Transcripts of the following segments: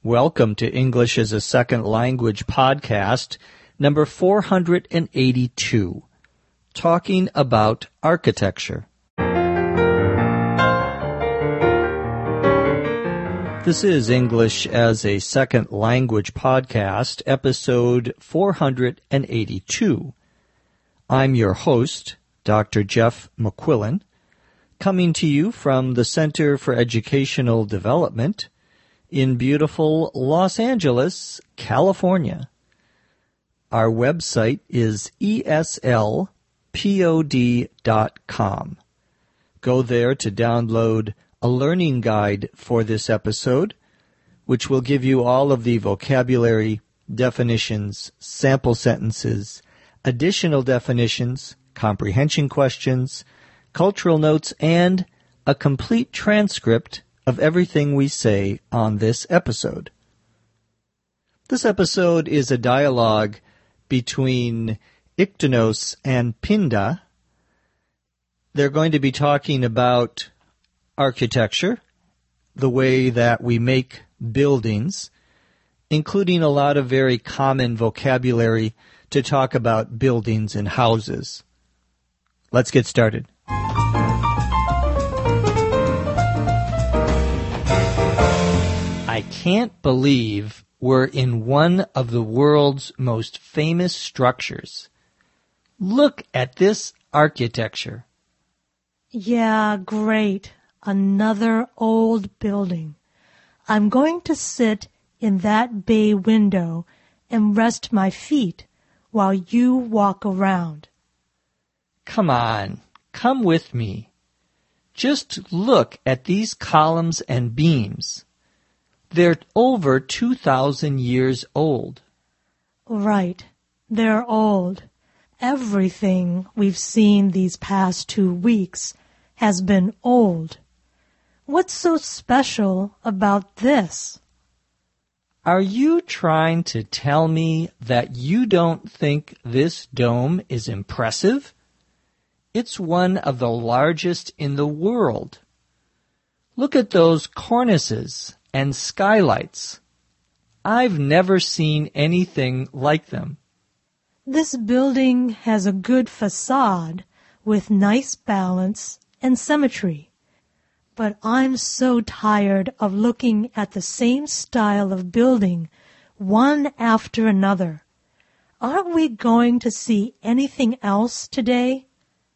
Welcome to English as a Second Language podcast, number 482, talking about architecture. This is English as a Second Language podcast, episode 482. I'm your host, Dr. Jeff McQuillan, coming to you from the Center for Educational Development in beautiful Los Angeles, California. Our website is eslpod.com. Go there to download a learning guide for this episode, which will give you all of the vocabulary, definitions, sample sentences, additional definitions, comprehension questions, cultural notes, and a complete transcript of everything we say on this episode. This episode is a dialogue between Iktinos and Pinda. They're going to be talking about architecture, the way that we make buildings, including a lot of very common vocabulary to talk about buildings and houses. Let's get started. I can't believe we're in one of the world's most famous structures. Look at this architecture. Yeah, great. Another old building. I'm going to sit in that bay window and rest my feet while you walk around. Come on, come with me. Just look at these columns and beams. They're over 2,000 years old. Right, they're old. Everything we've seen these past 2 weeks has been old. What's so special about this? Are you trying to tell me that you don't think this dome is impressive? It's one of the largest in the world. Look at those cornices and skylights. I've never seen anything like them. This building has a good facade with nice balance and symmetry. But I'm so tired of looking at the same style of building, one after another. Aren't we going to see anything else today?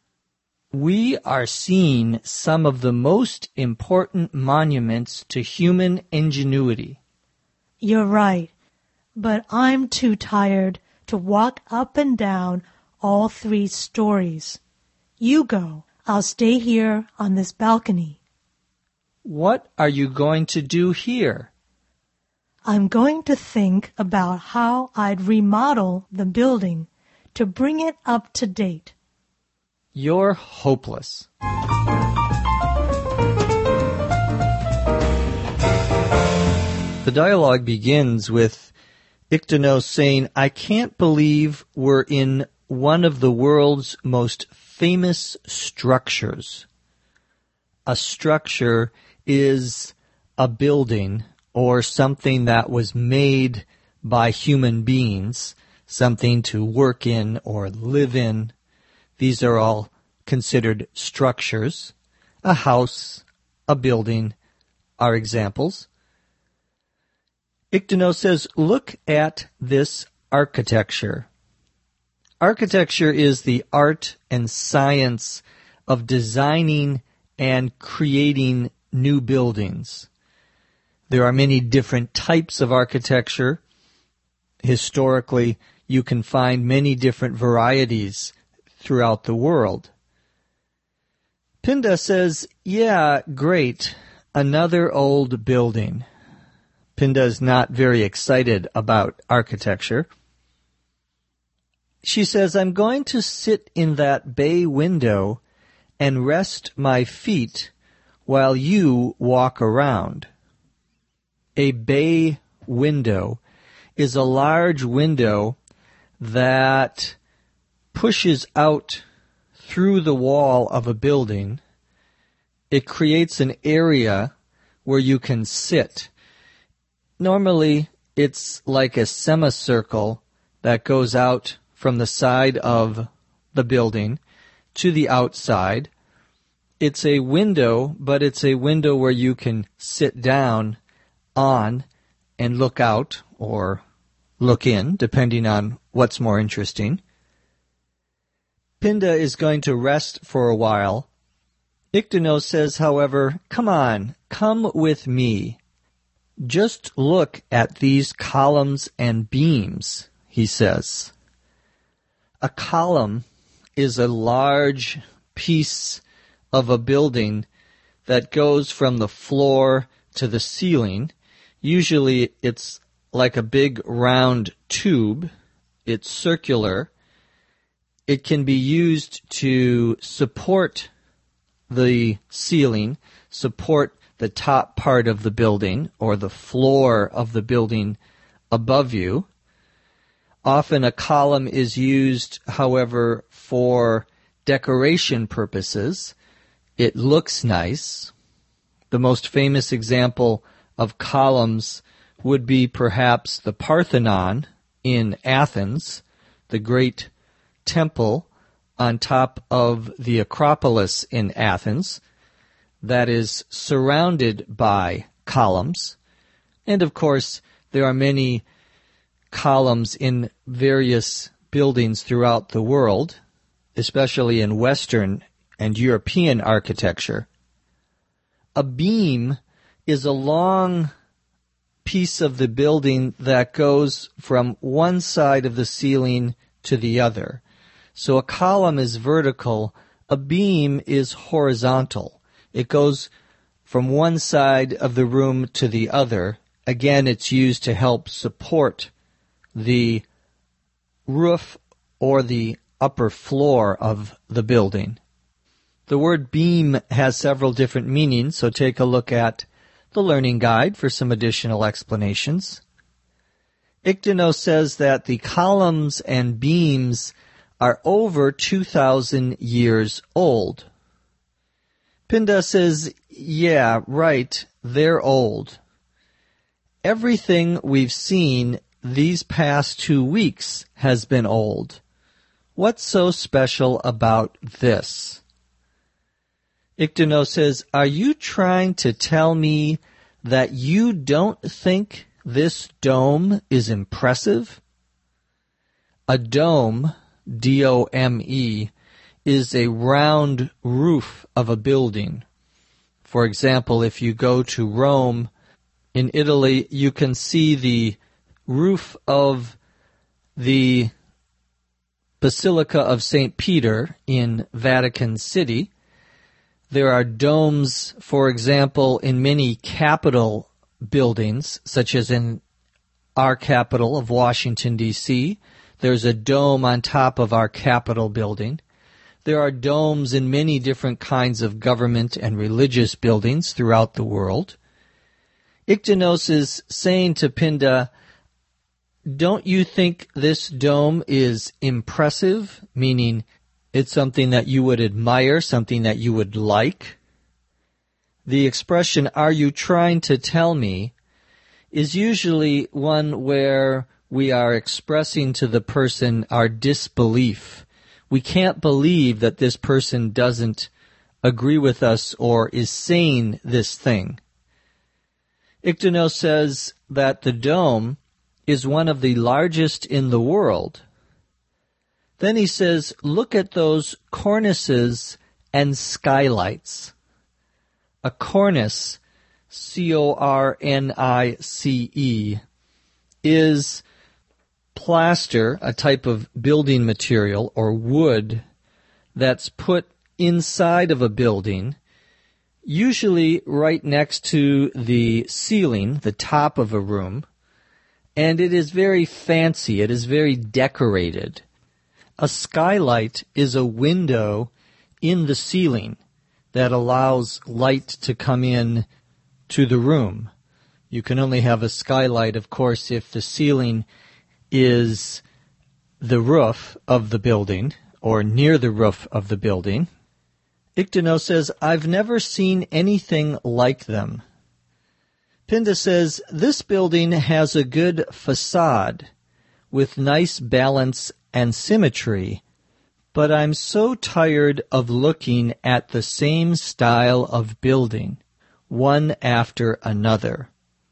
We are seeing some of the most important monuments to human ingenuity. You're right, but I'm too tired to walk up and down all 3 stories. You go. I'll stay here on this balcony. What are you going to do here? I'm going to think about how I'd remodel the building to bring it up to date. You're hopeless. The dialogue begins with Iktinos saying, I can't believe we're in one of the world's most famous structures. A structure is a building or something that was made by human beings, something to work in or live in. These are all considered structures. A house, a building are examples. Iktinos says, look at this architecture. Architecture is the art and science of designing and creating new buildings. There are many different types of architecture. Historically, you can find many different varieties throughout the world. Pinda says, yeah, great, another old building. Pinda is not very excited about architecture. She says, I'm going to sit in that bay window and rest my feet while you walk around. A bay window is a large window that pushes out through the wall of a building. It creates an area where you can sit. Normally, it's like a semicircle that goes out from the side of the building to the outside. It's a window, but it's a window where you can sit down on and look out or look in, depending on what's more interesting. Pinda is going to rest for a while. Iktinos says, however, come on, come with me. Just look at these columns and beams, he says. A column is a large piece of a building that goes from the floor to the ceiling. Usually it's like a big round tube. It's circular. It can be used to support the ceiling, support the top part of the building or the floor of the building above you. Often a column is used, however, for decoration purposes. It looks nice. The most famous example of columns would be perhaps the Parthenon in Athens, the great temple on top of the Acropolis in Athens that is surrounded by columns. And of course, there are many columns in various buildings throughout the world, especially in Western and European architecture. A beam is a long piece of the building that goes from one side of the ceiling to the other. So a column is vertical, a beam is horizontal. It goes from one side of the room to the other. Again, it's used to help support the roof or the upper floor of the building. The word beam has several different meanings, so take a look at the Learning Guide for some additional explanations. Iktinos says that the columns and beams are over 2,000 years old. Pinda says, yeah, right, they're old. Everything we've seen these past 2 weeks has been old. What's so special about this? Iktinos says, are you trying to tell me that you don't think this dome is impressive? A dome, D-O-M-E, is a round roof of a building. For example, if you go to Rome, in Italy, you can see the roof of the Basilica of St. Peter in Vatican City. There are domes, for example, in many Capitol buildings, such as in our capital of Washington, D.C. There's a dome on top of our Capitol building. There are domes in many different kinds of government and religious buildings throughout the world. Iktinos is saying to Pinda, don't you think this dome is impressive, meaning it's something that you would admire, something that you would like? The expression, are you trying to tell me, is usually one where we are expressing to the person our disbelief. We can't believe that this person doesn't agree with us or is saying this thing. Iktinos says that the dome is one of the largest in the world. Then he says, look at those cornices and skylights. A cornice, C-O-R-N-I-C-E, is plaster, a type of building material or wood that's put inside of a building, usually right next to the ceiling, the top of a room, and it is very fancy, it is very decorated. A skylight is a window in the ceiling that allows light to come in to the room. You can only have a skylight, of course, if the ceiling is the roof of the building or near the roof of the building. Iktinos says, I've never seen anything like them. Pinda says, this building has a good facade with nice balance and symmetry, but I'm so tired of looking at the same style of building, one after another.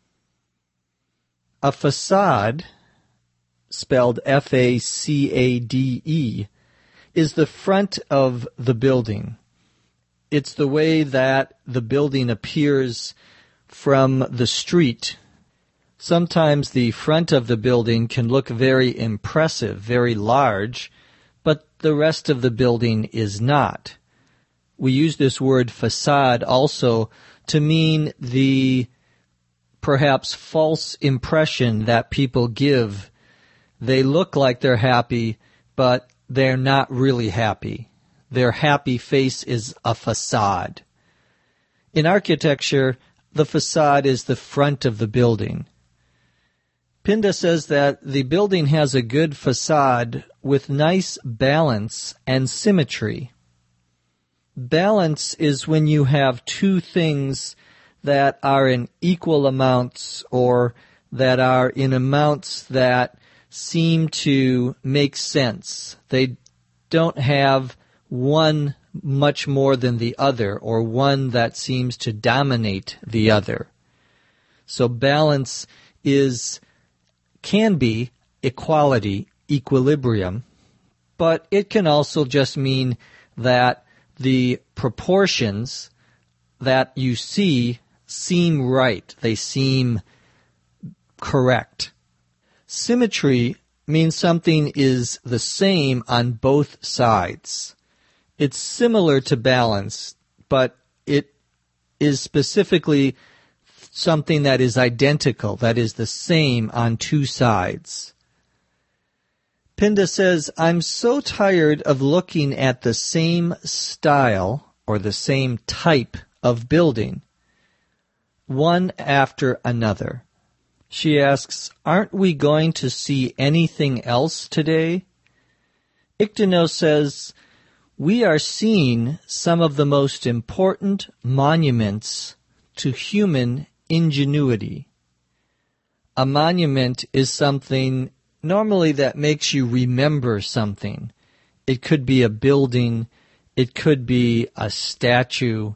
A facade, spelled F-A-C-A-D-E, is the front of the building. It's the way that the building appears from the street. Sometimes the front of the building can look very impressive, very large, but the rest of the building is not. We use this word facade also to mean the perhaps false impression that people give. They look like they're happy, but they're not really happy. Their happy face is a facade. In architecture, the facade is the front of the building. Pinda says that the building has a good facade with nice balance and symmetry. Balance is when you have two things that are in equal amounts or that are in amounts that seem to make sense. They don't have one much more than the other or one that seems to dominate the other. So balance can be equality, equilibrium, but it can also just mean that the proportions that you see seem right. They seem correct. Symmetry means something is the same on both sides. It's similar to balance, but it is specifically something that is identical, that is the same on two sides. Pinda says, I'm so tired of looking at the same style or the same type of building, one after another. She asks, aren't we going to see anything else today? Iktinos says, we are seeing some of the most important monuments to human ingenuity. A monument is something normally that makes you remember something. It could be a building. It could be a statue.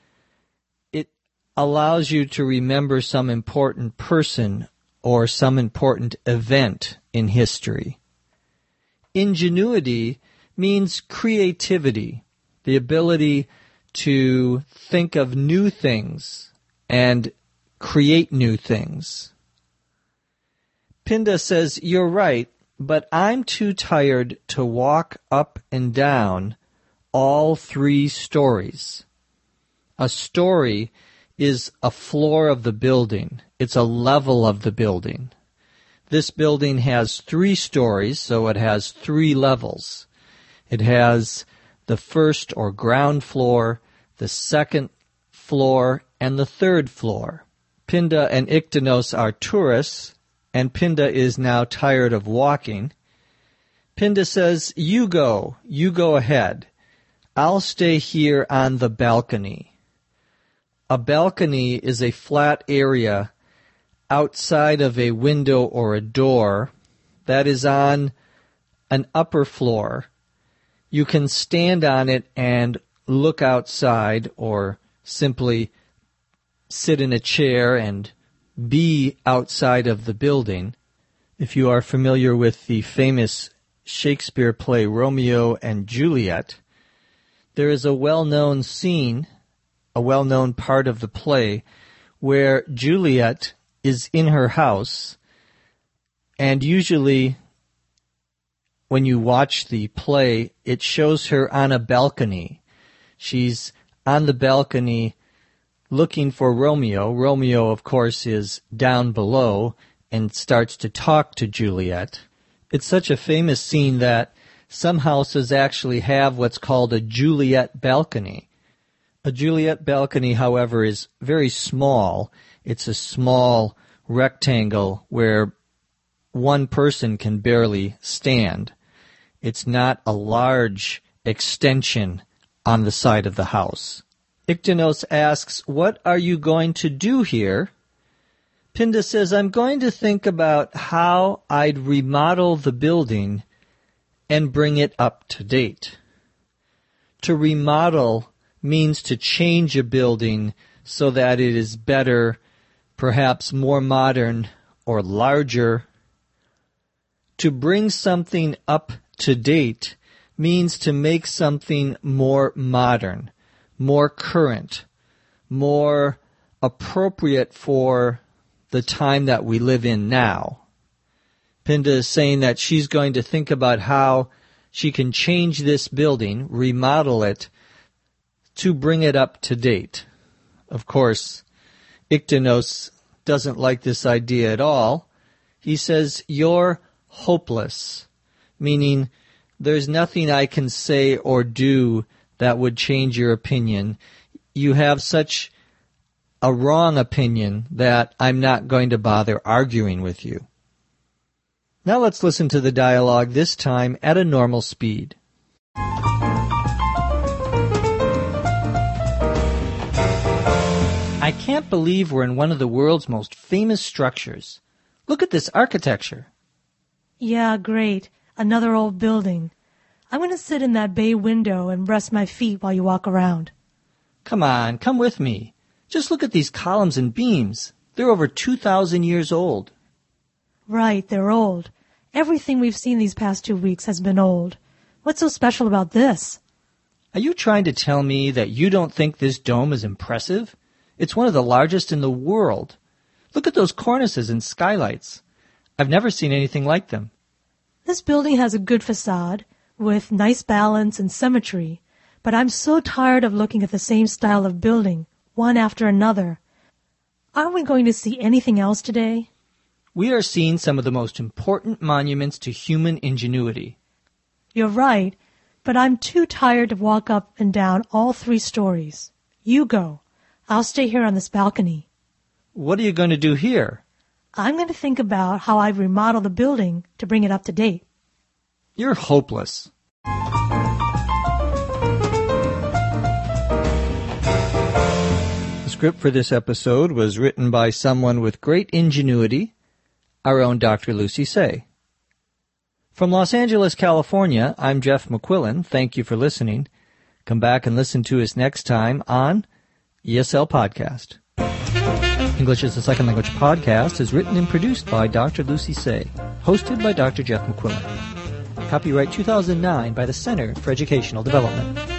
It allows you to remember some important person or some important event in history. Ingenuity means creativity, the ability to think of new things and create new things. Pinda says, you're right, but I'm too tired to walk up and down all 3 stories. A story is a floor of the building. It's a level of the building. This building has 3 stories, so it has 3 levels. It has the first or ground floor, the second floor, and the third floor. Pinda and Iktinos are tourists, and Pinda is now tired of walking. Pinda says, you go ahead. I'll stay here on the balcony. A balcony is a flat area outside of a window or a door that is on an upper floor. You can stand on it and look outside or simply sit in a chair and be outside of the building. If you are familiar with the famous Shakespeare play Romeo and Juliet, there is a well-known scene, a well-known part of the play, where Juliet is in her house, and usually when you watch the play, it shows her on a balcony. She's on the balcony looking for Romeo. Romeo, of course, is down below and starts to talk to Juliet. It's such a famous scene that some houses actually have what's called a Juliet balcony. A Juliet balcony, however, is very small. It's a small rectangle where one person can barely stand. It's not a large extension on the side of the house. Iktinos asks, what are you going to do here? Pinda says, I'm going to think about how I'd remodel the building and bring it up to date. To remodel means to change a building so that it is better, perhaps more modern or larger. To bring something up to date means to make something more modern, more current, more appropriate for the time that we live in now. Pinda is saying that she's going to think about how she can change this building, remodel it, to bring it up to date. Of course, Iktinos doesn't like this idea at all. He says, you're hopeless, meaning there's nothing I can say or do that would change your opinion. You have such a wrong opinion that I'm not going to bother arguing with you. Now let's listen to the dialogue, this time at a normal speed. I can't believe we're in one of the world's most famous structures. Look at this architecture. Yeah, great. Another old building. I'm going to sit in that bay window and rest my feet while you walk around. Come on, come with me. Just look at these columns and beams. They're over 2,000 years old. Right, they're old. Everything we've seen these past 2 weeks has been old. What's so special about this? Are you trying to tell me that you don't think this dome is impressive? It's one of the largest in the world. Look at those cornices and skylights. I've never seen anything like them. This building has a good facade, with nice balance and symmetry, but I'm so tired of looking at the same style of building, one after another. Aren't we going to see anything else today? We are seeing some of the most important monuments to human ingenuity. You're right, but I'm too tired to walk up and down all 3 stories. You go. I'll stay here on this balcony. What are you going to do here? I'm going to think about how I remodel the building to bring it up to date. You're hopeless. The script for this episode was written by someone with great ingenuity, our own Dr. Lucy Say. From Los Angeles, California, I'm Jeff McQuillan. Thank you for listening. Come back and listen to us next time on ESL Podcast. English as a Second Language podcast is written and produced by Dr. Lucy Say, hosted by Dr. Jeff McQuillan. Copyright 2009 by the Center for Educational Development.